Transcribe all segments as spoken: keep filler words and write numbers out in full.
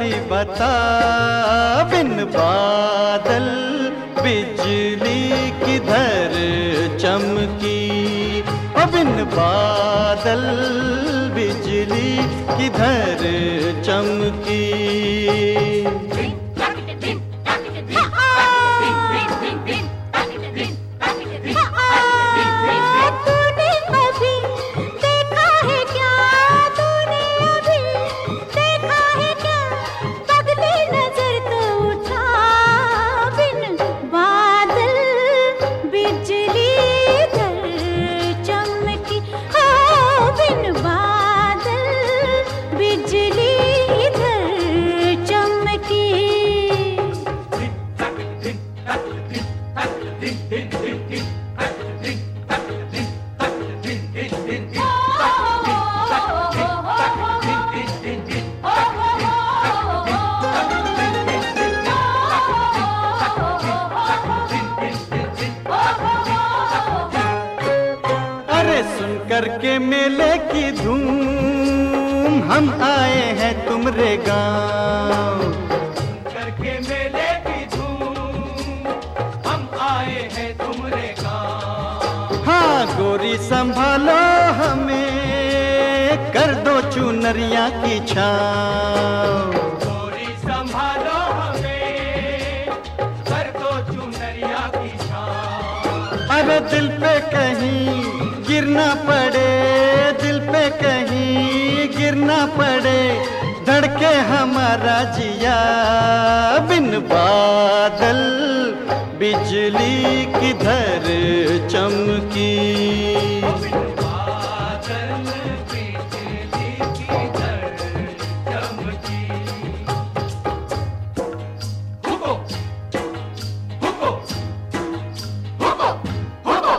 वाली बता, बिन बादल बिजली किधर चमकी, ओ बिन बादल बिजली किधर चमकी। सुन करके मेले की धूम, हम आए हैं तुमरे गाँव। सुन करके मेले की धूम, हम आए हैं तुमरे गाँव। हाँ गोरी संभालो हमें, कर दो चुनरिया की छाँव। गोरी संभालो हमें, कर दो चुनरिया की छाँव। अरे दिल पे कहीं गिरना पड़े, दिल पे कहीं गिरना पड़े, धड़के हमारा जिया। बिन बादल बिजली किधर चमकी, बिन बादल बिजली किधर चमकी। हुको, हुको, हुको, हुको।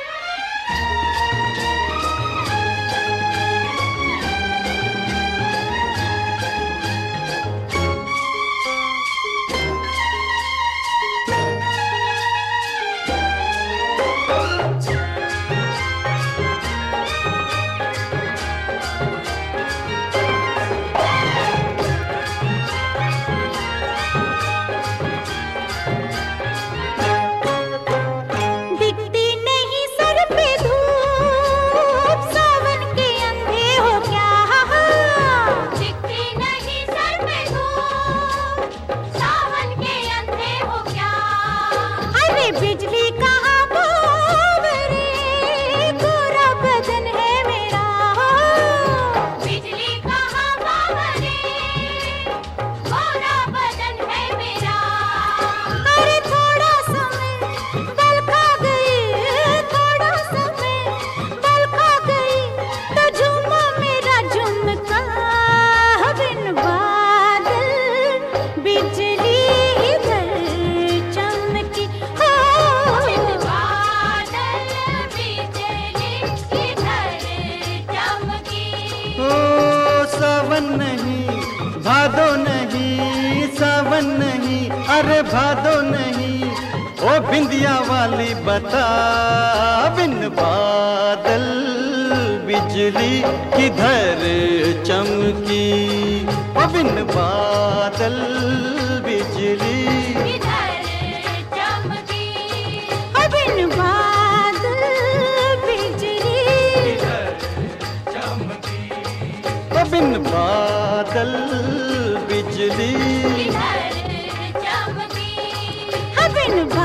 नहीं भादो नहीं, सावन नहीं, अरे भादो नहीं, ओ बिंदिया वाली बता, बिन बादल बिजली किधर चमकी, ओ बिन बादल बिजली किधर चमकी, ओ बिन बादल बिजली किधर चमकी, ओ बिन बादल बिजली किधर चमकी, ओ बिन